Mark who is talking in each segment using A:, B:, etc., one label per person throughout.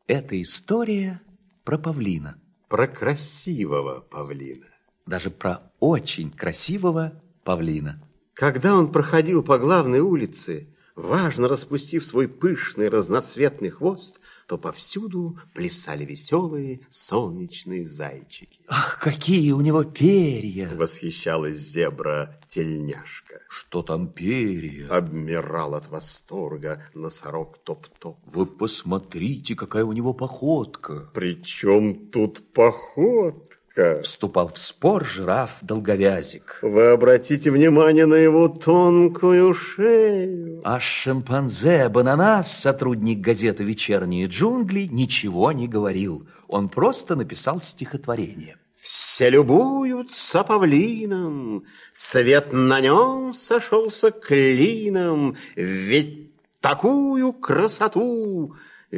A: Это история про павлина.
B: Про красивого павлина.
A: Даже про очень красивого павлина.
B: Когда он проходил по главной улице, важно распустив свой пышный разноцветный хвост, то повсюду плясали веселые солнечные зайчики.
A: Ах, какие у него перья!
B: Восхищалась зебра-тельняшка.
A: Что там перья?
B: Обмирал от восторга носорог Топ-Топ.
A: Вы посмотрите, какая у него походка.
B: Причем тут походка?
A: Вступал в спор жираф Долговязик.
B: Вы обратите внимание на его тонкую шею.
A: А шимпанзе Бананас, сотрудник газеты «Вечерние джунгли», ничего не говорил. Он просто написал стихотворение.
B: Все любуются павлином, свет на нем сошелся клином, ведь такую красоту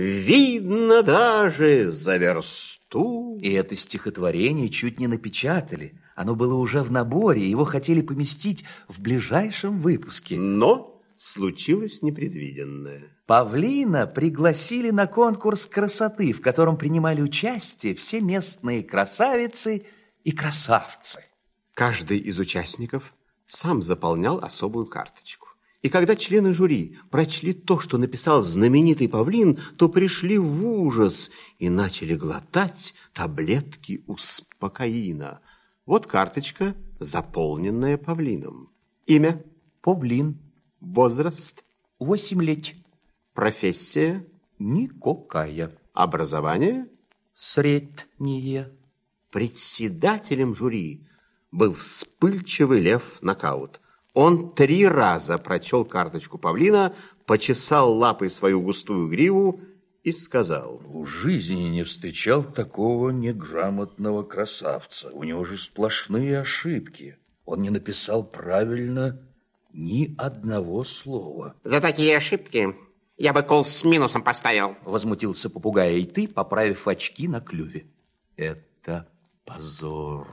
B: видно даже за версту.
A: И это стихотворение чуть не напечатали. Оно было уже в наборе, его хотели поместить в ближайшем выпуске.
B: Но случилось непредвиденное.
A: Павлина пригласили на конкурс красоты, в котором принимали участие все местные красавицы и красавцы.
B: Каждый из участников сам заполнял особую карточку. И когда члены жюри прочли то, что написал знаменитый павлин, то пришли в ужас и начали глотать таблетки успокоина. Вот карточка, заполненная павлином. Имя?
A: Павлин.
B: Возраст?
A: 8 лет.
B: Профессия?
A: Никакая.
B: Образование?
A: Среднее.
B: Председателем жюри был вспыльчивый лев Нокаут. Он 3 раза прочел карточку павлина, почесал лапой свою густую гриву и сказал:
C: в жизни не встречал такого неграмотного красавца. У него же сплошные ошибки. Он не написал правильно ни одного слова.
D: За такие ошибки я бы кол с минусом поставил.
A: Возмутился попугай, и ты, поправив очки на клюве. Это позор.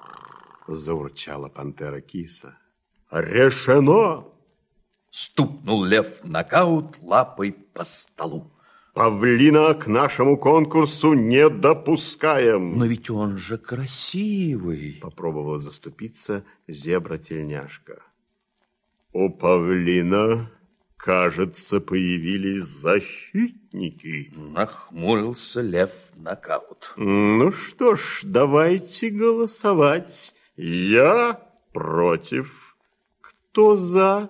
B: Заурчала пантера киса. Решено!
A: Стукнул лев Нокаут лапой по столу.
B: Павлина к нашему конкурсу не допускаем.
A: Но ведь он же красивый.
B: Попробовала заступиться зебра-тельняшка. У павлина, кажется, появились защитники.
C: Нахмурился лев Нокаут.
B: Ну что ж, давайте голосовать. Я против. Кто за?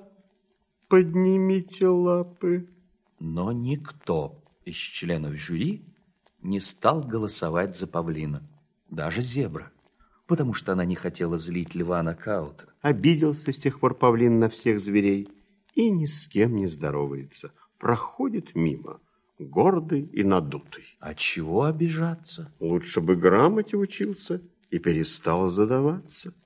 B: Поднимите лапы.
A: Но никто из членов жюри не стал голосовать за павлина. Даже зебра. Потому что она не хотела злить льва Нокаута.
B: Обиделся с тех пор павлин на всех зверей и ни с кем не здоровается. Проходит мимо, гордый и надутый.
A: А чего обижаться?
B: Лучше бы грамоте учился и перестал задаваться.